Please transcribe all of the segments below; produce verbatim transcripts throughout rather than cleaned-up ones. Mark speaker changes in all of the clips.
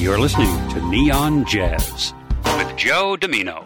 Speaker 1: You're listening to Neon Jazz with Joe Domino.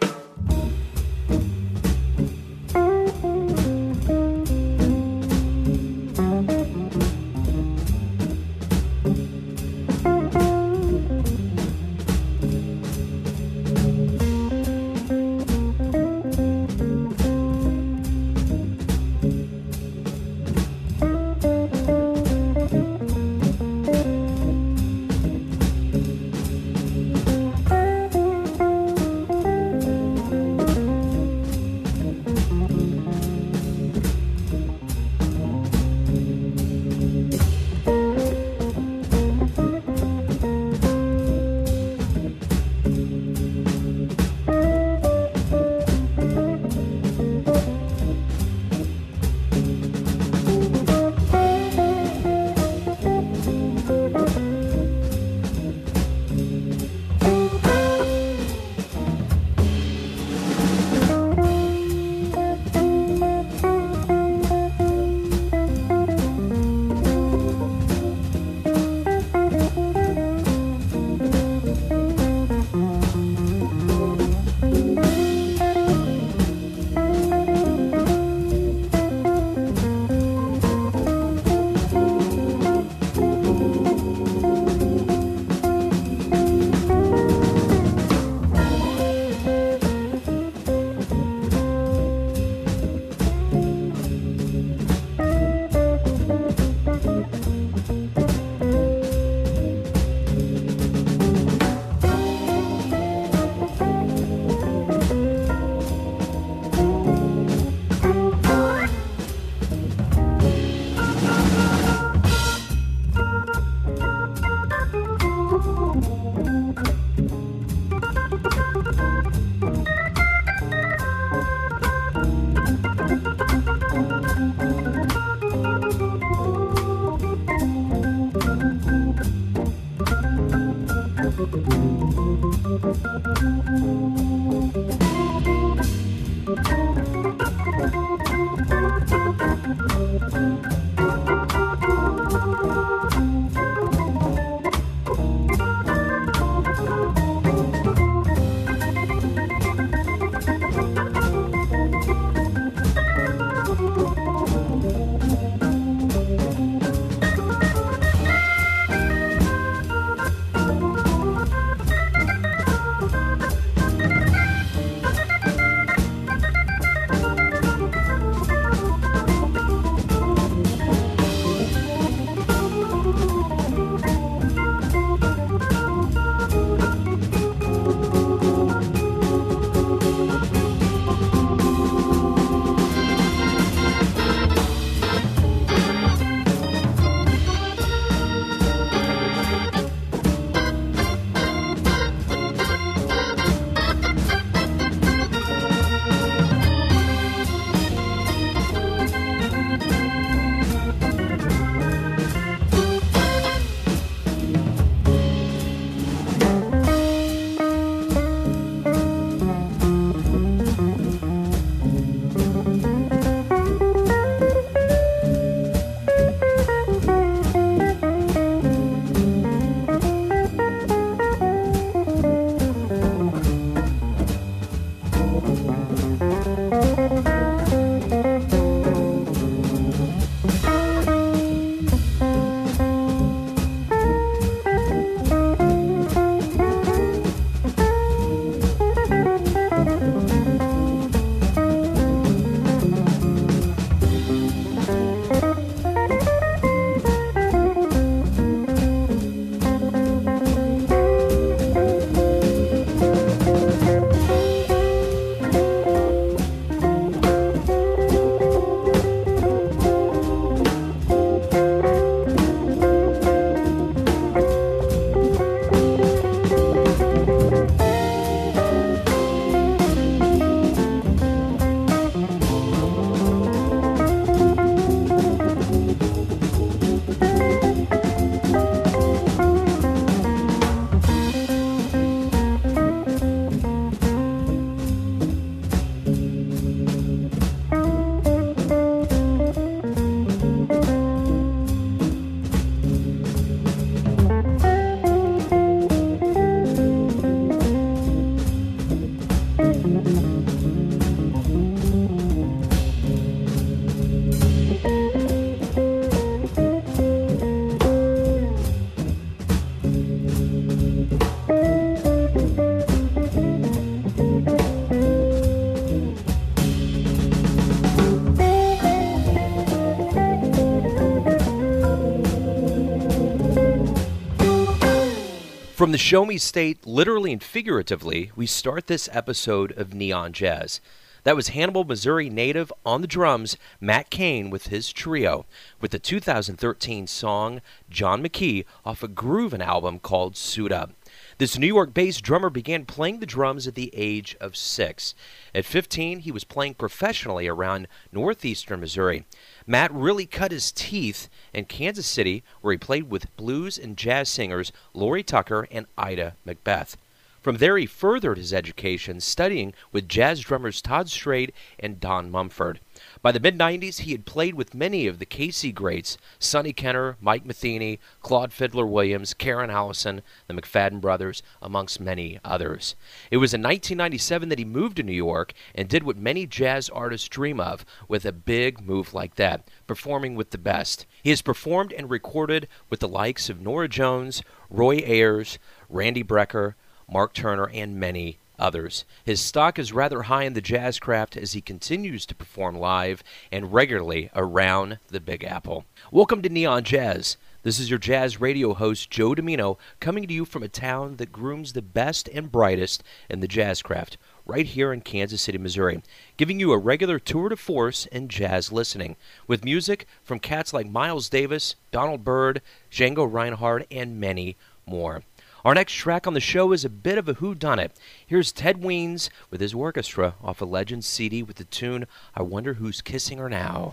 Speaker 2: From the Show Me State, literally and figuratively, we start this episode of Neon Jazz. That was Hannibal, Missouri native on the drums, Matt Cain with his trio, with the two thousand thirteen song John McKee off a Groovin' album called Suit Up. This New York-based drummer began playing the drums at the age of six. At fifteen, he was playing professionally around northeastern Missouri. Matt really cut his teeth in Kansas City, where he played with blues and jazz singers Lori Tucker and Ida Macbeth. From there, he furthered his education, studying with jazz drummers Todd Straight and Don Mumford. By the mid nineties, he had played with many of the K C greats, Sonny Kenner, Mike Metheny, Claude Fiddler Williams, Karen Allison, the McFadden brothers, amongst many others. It was in nineteen ninety-seven that he moved to New York and did what many jazz artists dream of with a big move like that, performing with the best. He has performed and recorded with the likes of Norah Jones, Roy Ayers, Randy Brecker, Mark Turner, and many others. His stock is rather high in the jazz craft as he continues to perform live and regularly around the Big Apple. Welcome to Neon Jazz. This is your jazz radio host, Joe Domino, coming to you from a town that grooms the best and brightest in the jazz craft, right here in Kansas City, Missouri, giving you a regular tour de force in jazz listening, with music from cats like Miles Davis, Donald Byrd, Django Reinhardt, and many more. Our next track on the show is a bit of a whodunit. Here's Ted Weens with his orchestra off a Legends C D with the tune I Wonder Who's Kissing Her Now.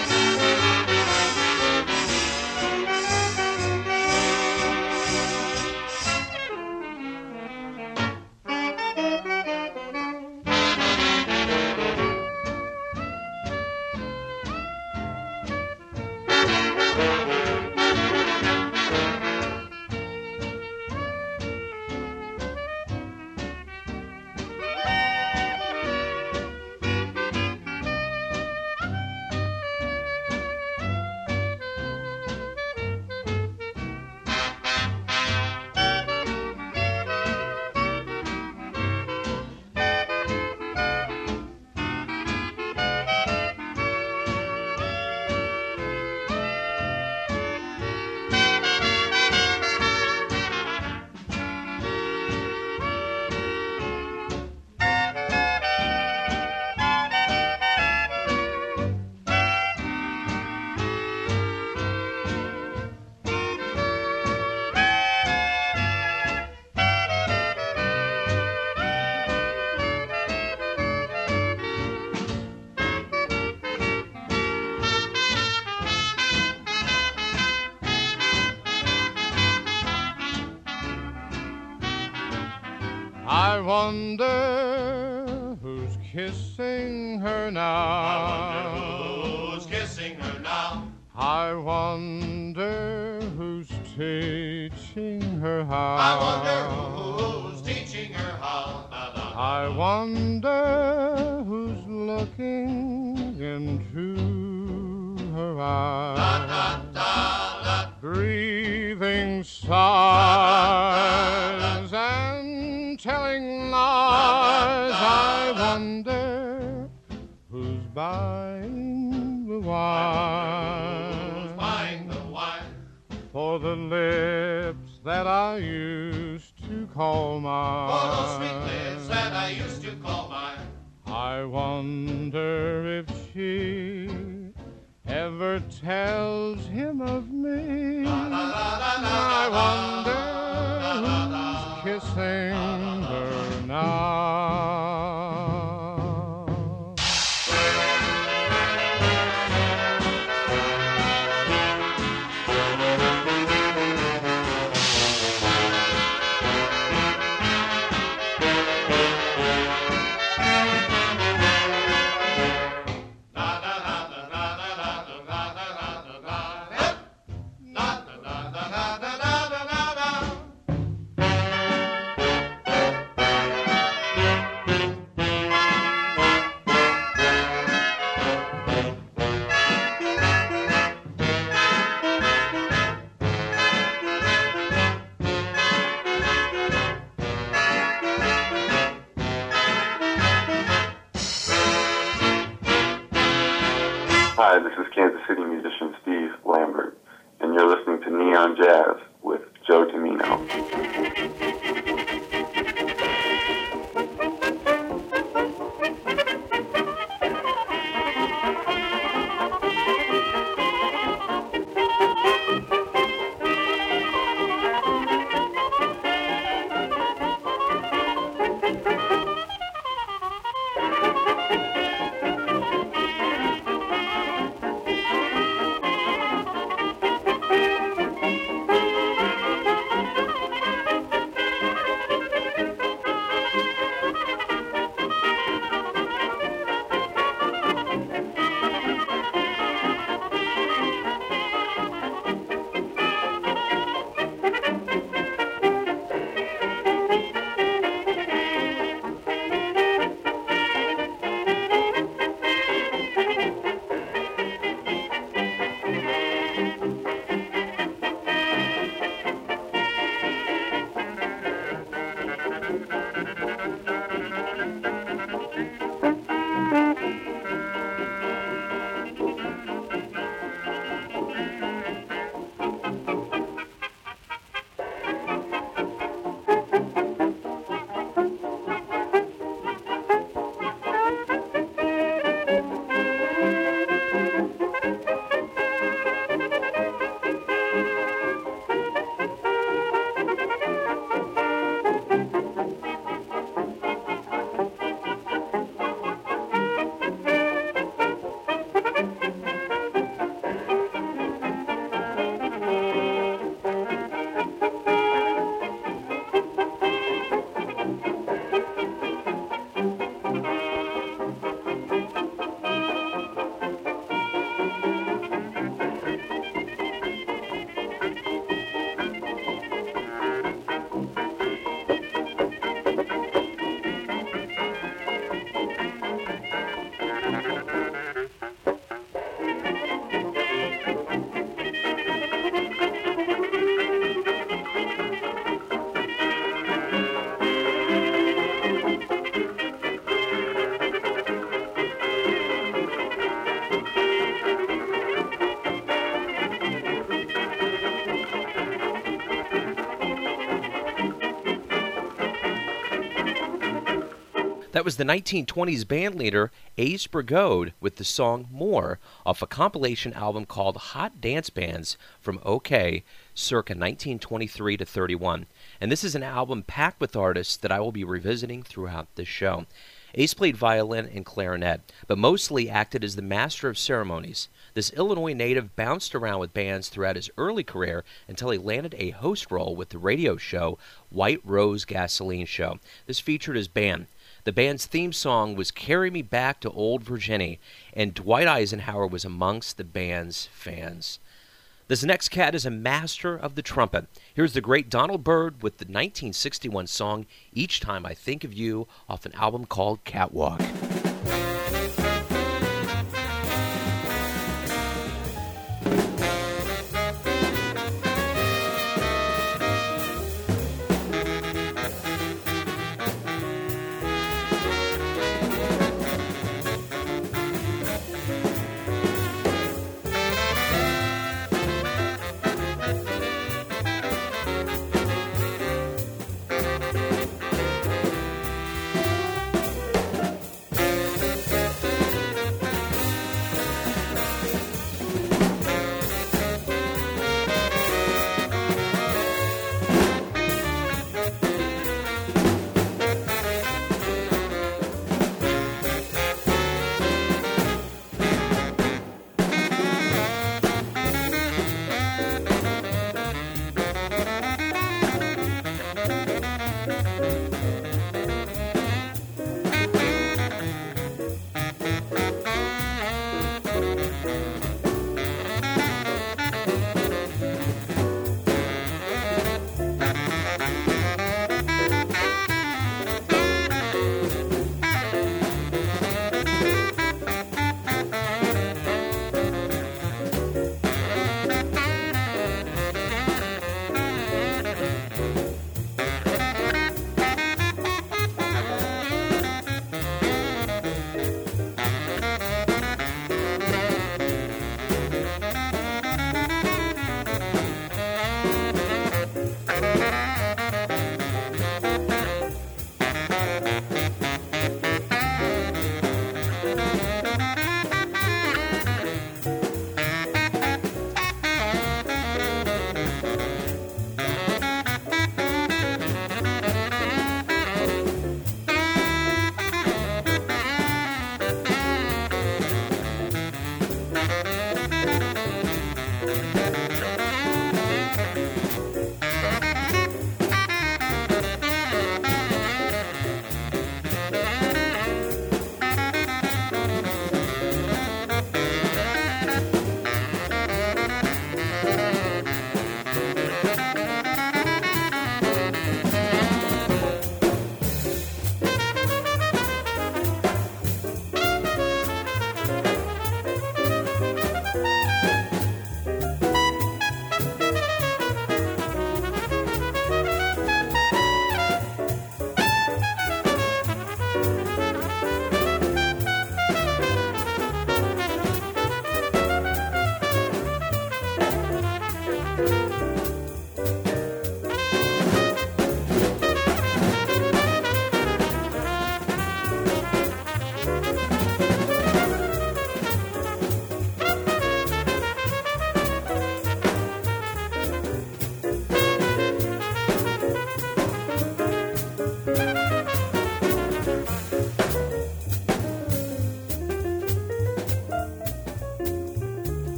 Speaker 3: I wonder who's kissing her now.
Speaker 4: I wonder who's kissing her now.
Speaker 3: I wonder who's teaching her how.
Speaker 4: I wonder who's teaching her how. Da, da, da.
Speaker 3: I wonder who's looking into her eyes.
Speaker 4: Da, da, da, da.
Speaker 3: Breathing sighs and telling lies. I wonder who's buying the wine.
Speaker 4: Who's buying the wine?
Speaker 3: For the lips that I used to call mine.
Speaker 4: For those sweet lips that I used to call mine.
Speaker 3: I wonder if she ever tells him of me.
Speaker 4: Da, da, da, da, da,
Speaker 3: I
Speaker 4: da,
Speaker 3: wonder
Speaker 4: da,
Speaker 3: who's kissing her now.
Speaker 5: Hi, this is Kansas City musician Steve Lambert, and you're listening to Neon Jazz with Joe Tamino.
Speaker 2: That was the nineteen twenties bandleader Ace Brigode with the song More off a compilation album called Hot Dance Bands from OK circa nineteen twenty-three to thirty-one. And this is an album packed with artists that I will be revisiting throughout this show. Ace played violin and clarinet, but mostly acted as the master of ceremonies. This Illinois native bounced around with bands throughout his early career until he landed a host role with the radio show White Rose Gasoline Show. This featured his band. The band's theme song was Carry Me Back to Old Virginia, and Dwight Eisenhower was amongst the band's fans. This next cat is a master of the trumpet. Here's the great Donald Byrd with the nineteen sixty-one song Each Time I Think of You off an album called Catwalk.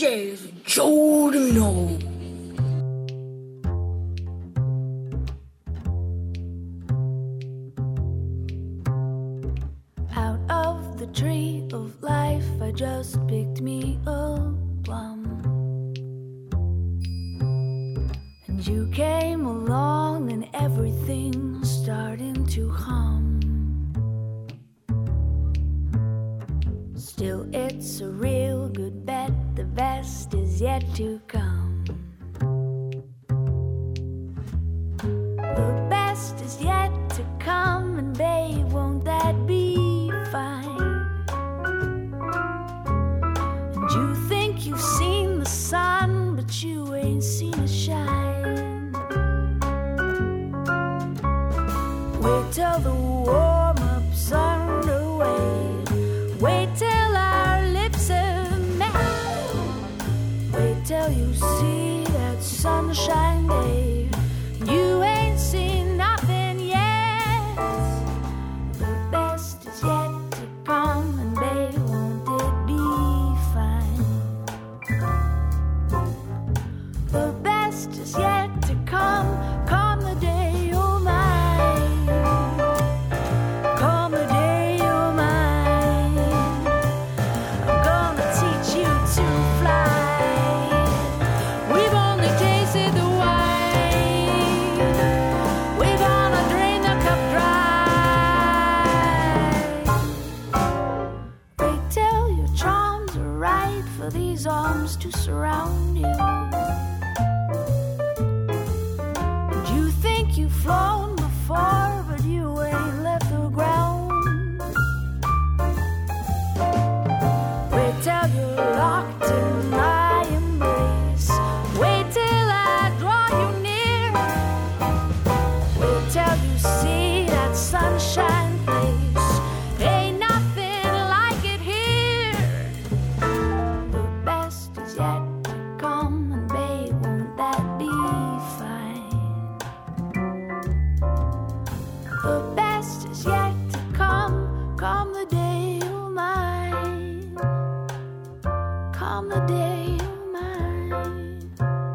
Speaker 5: Jazz with Joe Domino.
Speaker 6: Out of the tree of life, I just picked me a plum. And you came along and everything's starting to hum. Still, it's a real good bet, the best is yet to come. The best is yet to come, and babe, won't that be fine? And you think you've seen the sun, but you ain't seen it shine. Wait till the warm-up's underway. Wait till our lips have met. Wait till you see that sunshine day. You ain't seen nothing yet. The best is yet to come, and babe, won't it be fine? The best is yet to come, come the day you're mine. Come the day you're mine. I'm gonna teach you to fly. We've only tasted the wine. We're gonna drain the cup dry. Wait till your charms are right for these arms to surround you. And you think you've flown before, but you ain't left the ground. Wait till you're locked in my embrace. Wait till I draw you near. Wait till you see that sunshine place. Ain't nothing like it here. The best is yet to come, and babe, won't that be fine? The best is yet to come, come the day you're mine. Come the day you're mine.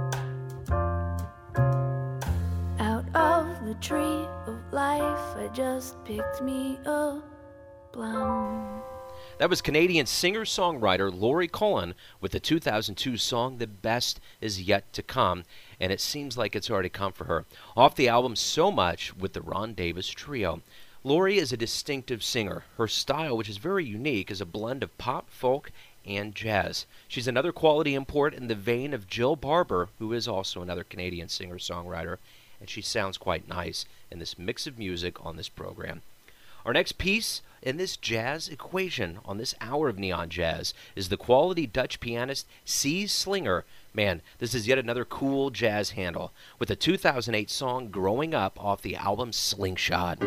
Speaker 6: Out of the tree of life, I just picked me a plum.
Speaker 2: That was Canadian singer-songwriter Laurie Cullen with the two thousand two song The Best Is Yet to Come, and it seems like it's already come for her. Off the album So Much with the Ron Davis Trio. Laurie is a distinctive singer. Her style, which is very unique, is a blend of pop, folk, and jazz. She's another quality import in the vein of Jill Barber, who is also another Canadian singer-songwriter, and she sounds quite nice in this mix of music on this program. Our next piece in this jazz equation on this hour of Neon Jazz is the quality Dutch pianist C. Slinger. Man, this is yet another cool jazz handle with the two thousand eight song Growing Up off the album Slingshot.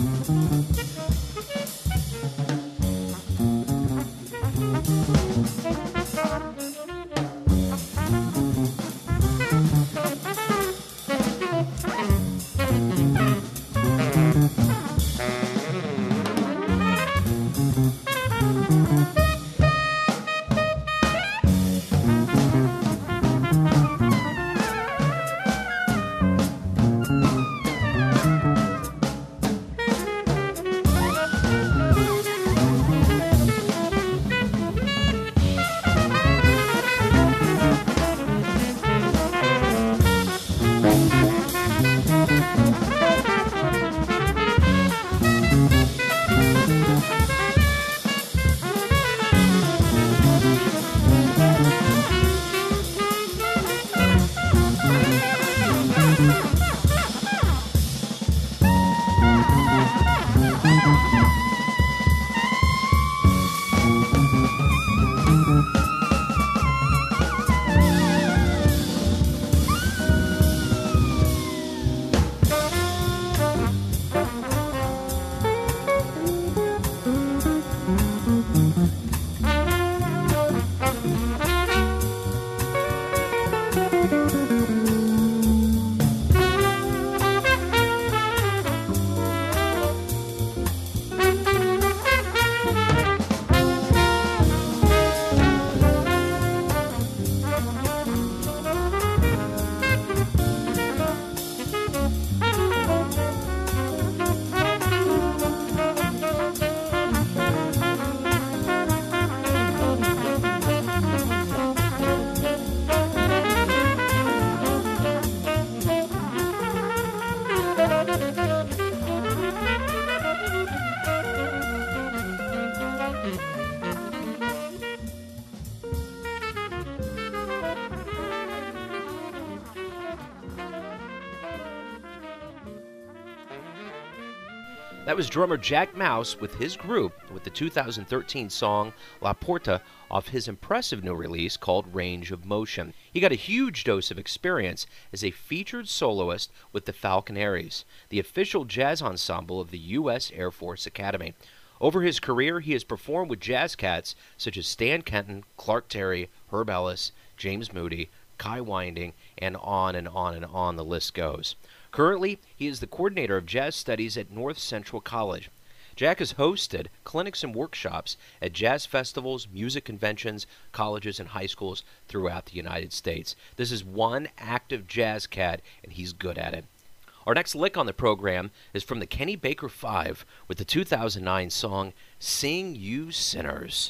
Speaker 2: That was drummer Jack Mouse with his group with the two thousand thirteen song La Porta off his impressive new release called Range of Motion. He got a huge dose of experience as a featured soloist with the Falconeers, the official jazz ensemble of the U S Air Force Academy. Over his career, he has performed with jazz cats such as Stan Kenton, Clark Terry, Herb Ellis, James Moody, Kai Winding, and on and on and on the list goes. Currently, he is the coordinator of jazz studies at North Central College. Jack has hosted clinics and workshops at jazz festivals, music conventions, colleges, and high schools throughout the United States. This is one active jazz cat, and he's good at it. Our next lick on the program is from the Kenny Baker Five with the two thousand nine song, Sing You Sinners.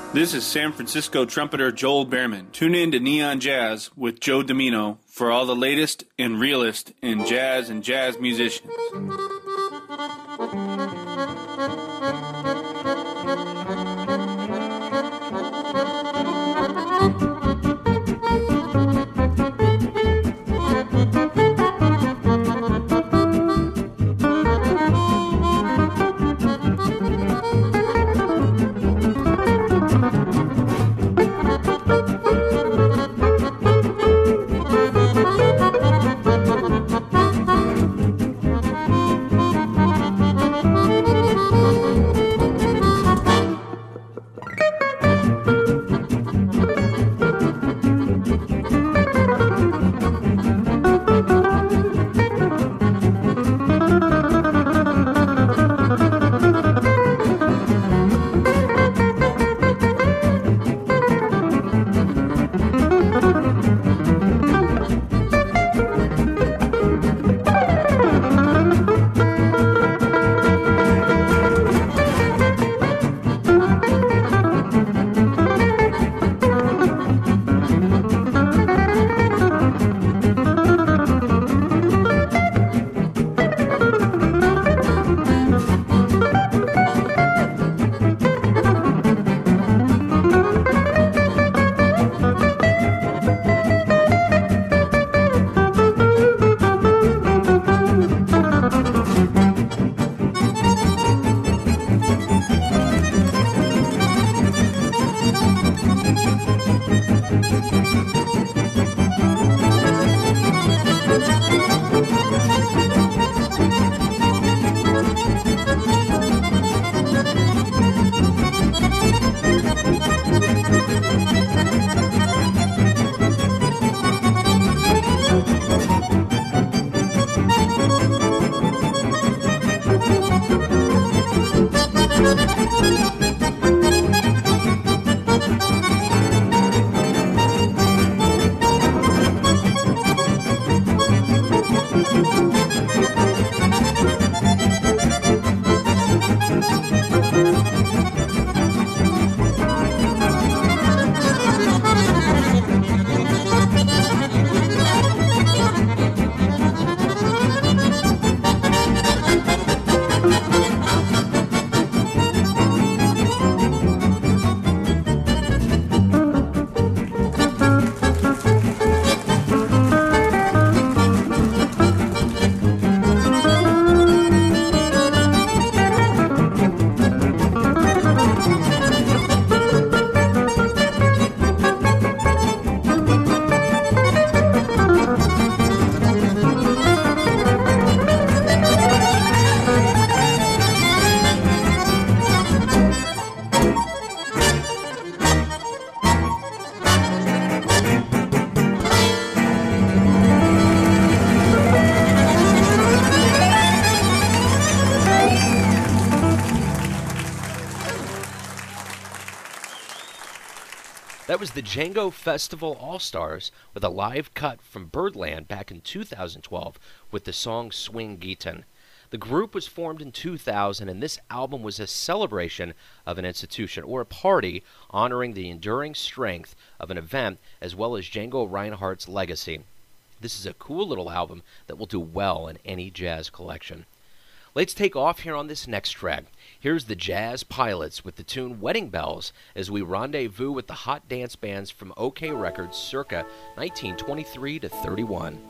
Speaker 7: This is San Francisco trumpeter Joel Behrman. Tune in to Neon Jazz with Joe Domino for all the latest and realest in jazz and jazz musicians.
Speaker 2: That was the Django Festival All-Stars with a live cut from Birdland back in two thousand twelve with the song Swing Gitan. The group was formed in two thousand, and this album was a celebration of an institution or a party honoring the enduring strength of an event as well as Django Reinhardt's legacy. This is a cool little album that will do well in any jazz collection. Let's take off here on this next track. Here's the Jazz Pilots with the tune Wedding Bells as we rendezvous with the hot dance bands from OK Records circa nineteen twenty-three to thirty-one.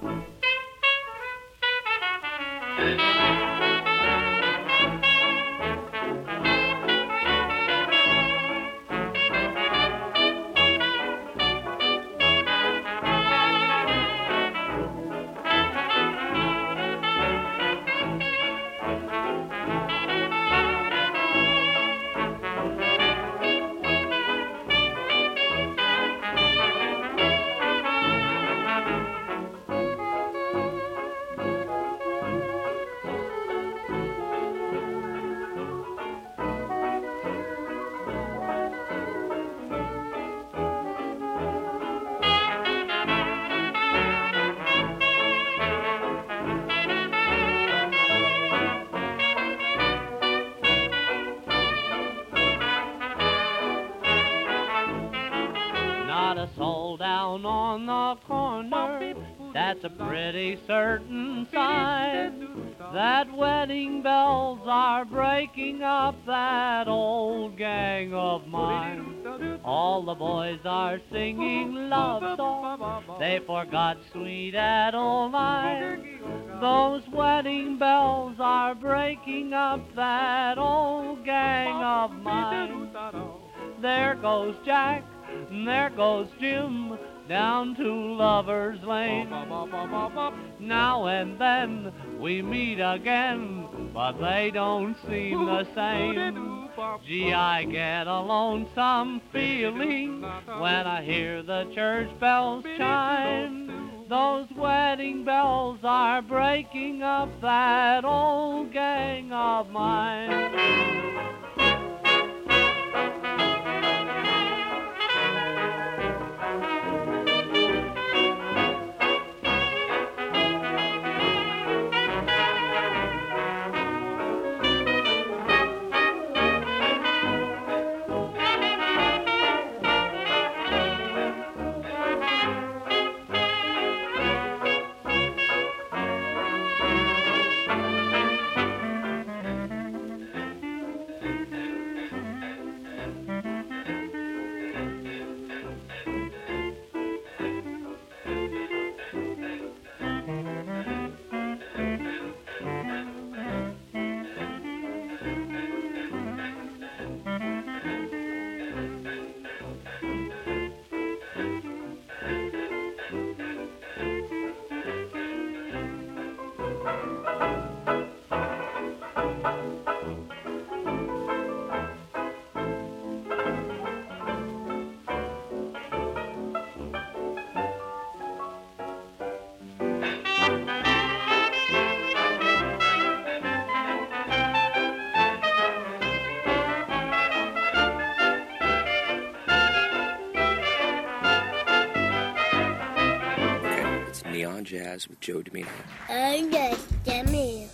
Speaker 8: got a soul down on the corner. That's a pretty certain sign that wedding bells are breaking up that old gang of mine. All the boys are singing love songs, they forgot sweet Adeline. Those wedding bells are breaking up that old gang of mine. There goes Jack, there goes Jim, down to Lover's Lane. Now and then we meet again, but they don't seem the same. Gee, I get a lonesome feeling when I hear the church bells chime. Those wedding bells are breaking up that old gang of mine.
Speaker 2: Neon Jazz with Joe Domino.
Speaker 5: I'm just Domino.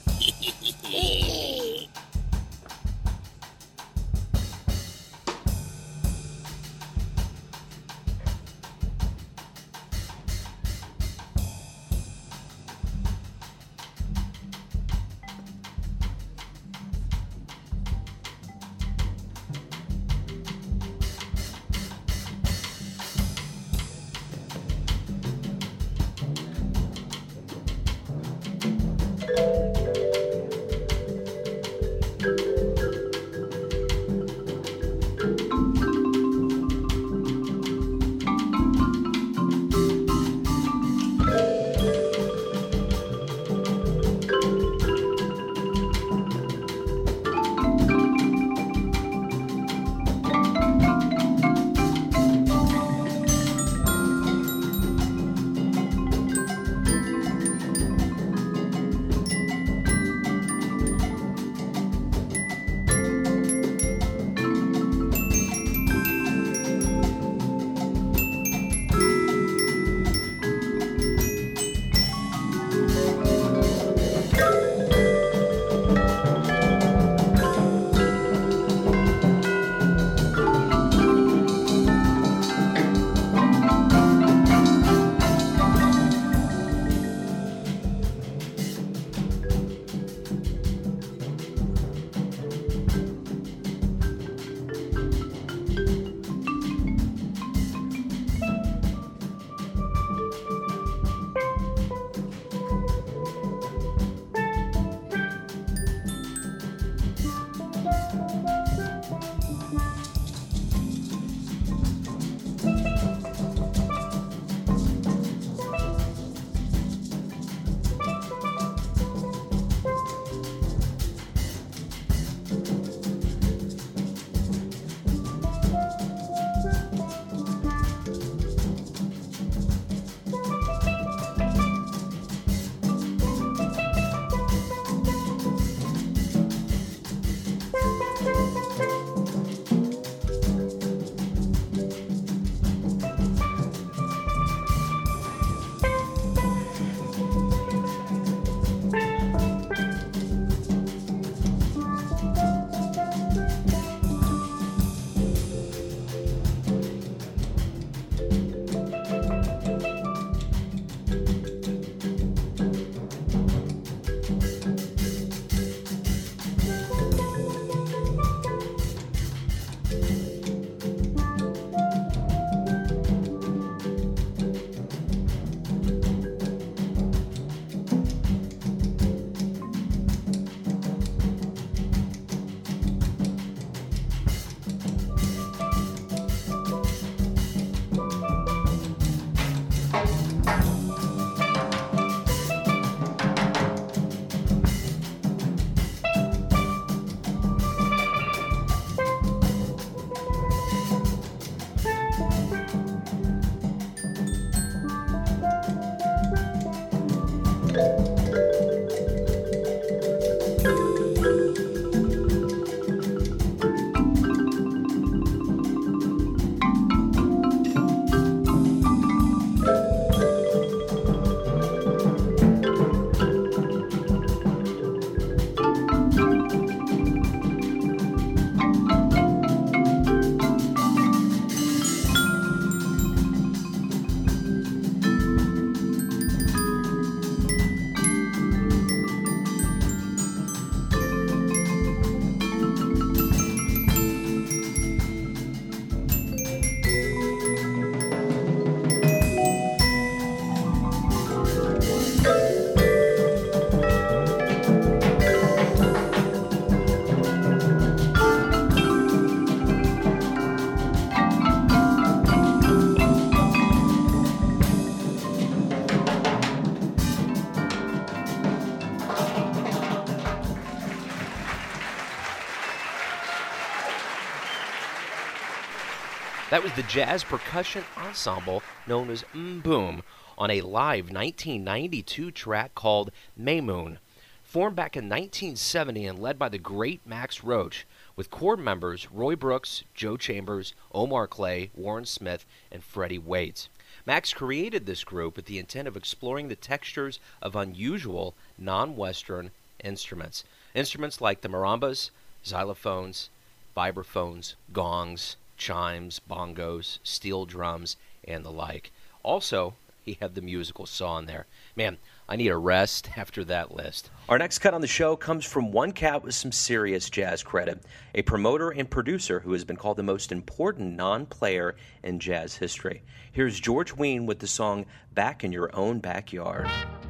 Speaker 2: That was the jazz percussion ensemble known as M-Boom on a live nineteen ninety-two track called Maymoon. Formed back in nineteen seventy and led by the great Max Roach, with core members Roy Brooks, Joe Chambers, Omar Clay, Warren Smith, and Freddie Waits. Max created this group with the intent of exploring the textures of unusual, non-Western instruments. Instruments like the marimbas, xylophones, vibraphones, gongs, chimes, bongos, steel drums, and the like. Also, he had the musical saw in there. Man, I need a rest after that list. Our next cut on the show comes from one cat with some serious jazz credit, a promoter and producer who has been called the most important non-player in jazz history. Here's George Wein with the song Back in Your Own Backyard.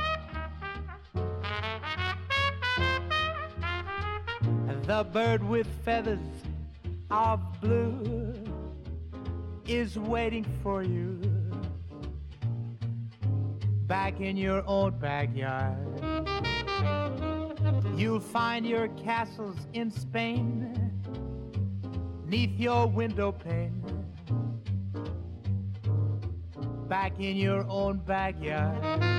Speaker 9: The bird with feathers of blue is waiting for you back in your own backyard. You'll find your castles in Spain neath your window pane, back in your own backyard.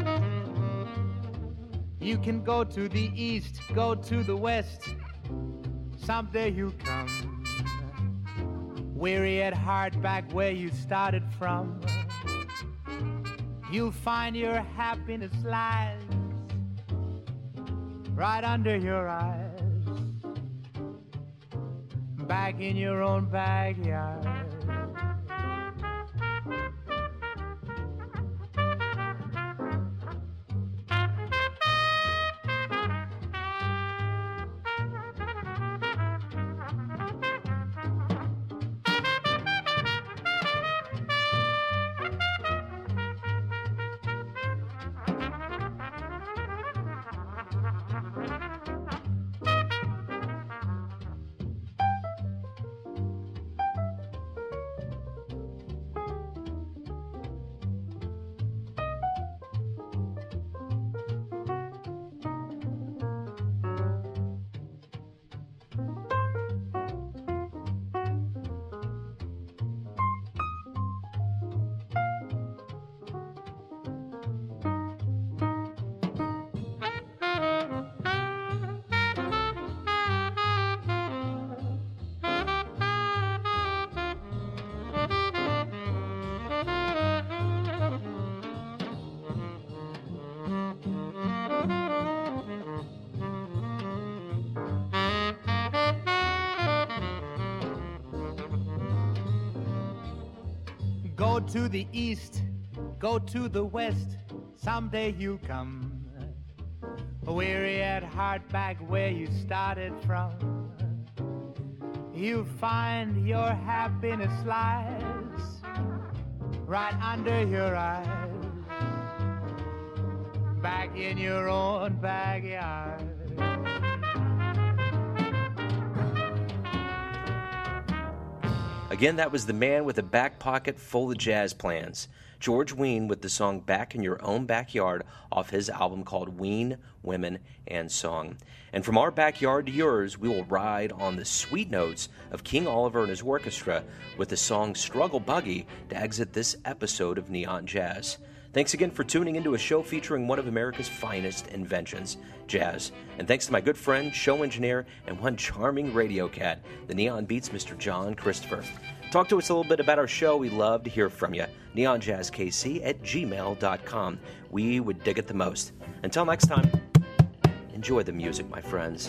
Speaker 9: You can go to the east, go to the west, someday you'll come weary at heart back where you started from. You'll find your happiness lies right under your eyes, back in your own backyard. Go to the east, go to the west, someday you'll come weary at heart back where you started from. you find your happiness lies right under your eyes, back in your own backyard.
Speaker 2: Again, that was the man with a back pocket full of jazz plans, George Wein, with the song Back in Your Own Backyard off his album called Wein, Women, and Song. And from our backyard to yours, we will ride on the sweet notes of King Oliver and his orchestra with the song Struggle Buggy to exit this episode of Neon Jazz. Thanks again for tuning into a show featuring one of America's finest inventions, jazz. And thanks to my good friend, show engineer, and one charming radio cat, the Neon Beats, Mister John Christopher. Talk to us a little bit about our show. We'd love to hear from you. neon jazz k c at gmail dot com. We would dig it the most. Until next time, enjoy the music, my friends.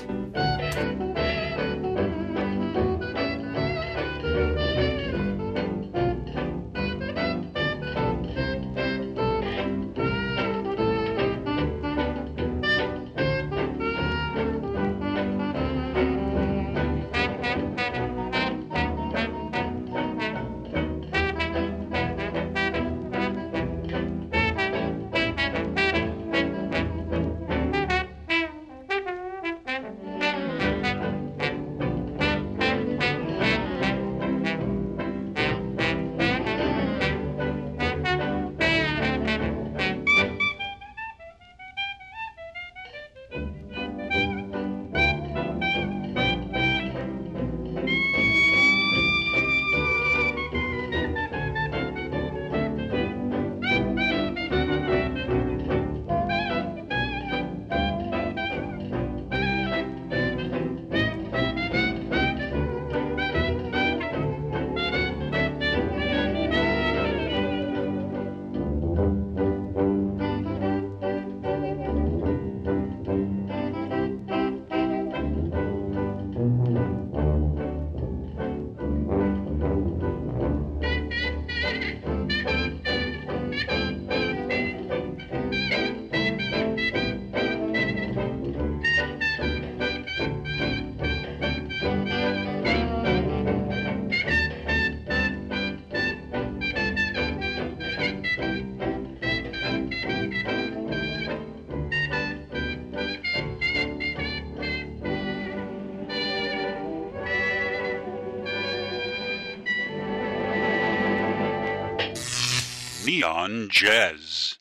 Speaker 1: Neon Jazz.